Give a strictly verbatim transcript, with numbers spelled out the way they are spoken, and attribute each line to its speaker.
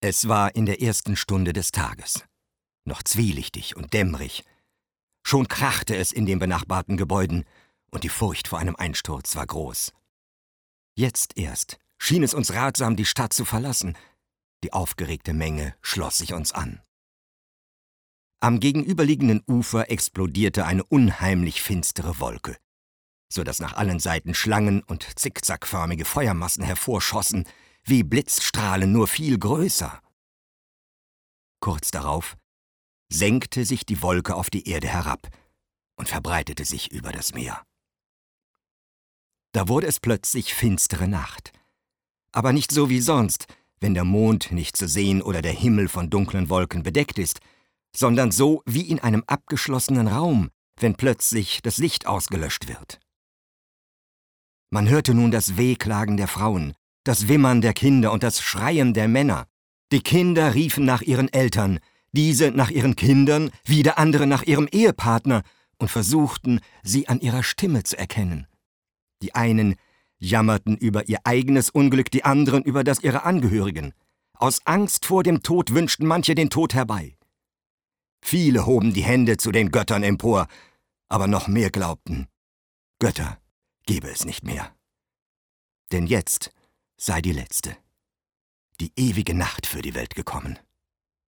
Speaker 1: Es war in der ersten Stunde des Tages, noch zwielichtig und dämmerig. Schon krachte es in den benachbarten Gebäuden, und die Furcht vor einem Einsturz war groß. Jetzt erst schien es uns ratsam, die Stadt zu verlassen. Die aufgeregte Menge schloss sich uns an. Am gegenüberliegenden Ufer explodierte eine unheimlich finstere Wolke, so dass nach allen Seiten Schlangen und zickzackförmige Feuermassen hervorschossen, wie Blitzstrahlen, nur viel größer. Kurz darauf senkte sich die Wolke auf die Erde herab und verbreitete sich über das Meer. Da wurde es plötzlich finstere Nacht, aber nicht so wie sonst, wenn der Mond nicht zu sehen oder der Himmel von dunklen Wolken bedeckt ist, sondern so wie in einem abgeschlossenen Raum, wenn plötzlich das Licht ausgelöscht wird. Man hörte nun das Wehklagen der Frauen, das Wimmern der Kinder und das Schreien der Männer. Die Kinder riefen nach ihren Eltern, diese nach ihren Kindern, wieder andere nach ihrem Ehepartner und versuchten, sie an ihrer Stimme zu erkennen. Die einen jammerten über ihr eigenes Unglück, die anderen über das ihrer Angehörigen. Aus Angst vor dem Tod wünschten manche den Tod herbei. Viele hoben die Hände zu den Göttern empor, aber noch mehr glaubten, Götter gebe es nicht mehr. Denn jetzt sei die letzte, die ewige Nacht für die Welt gekommen.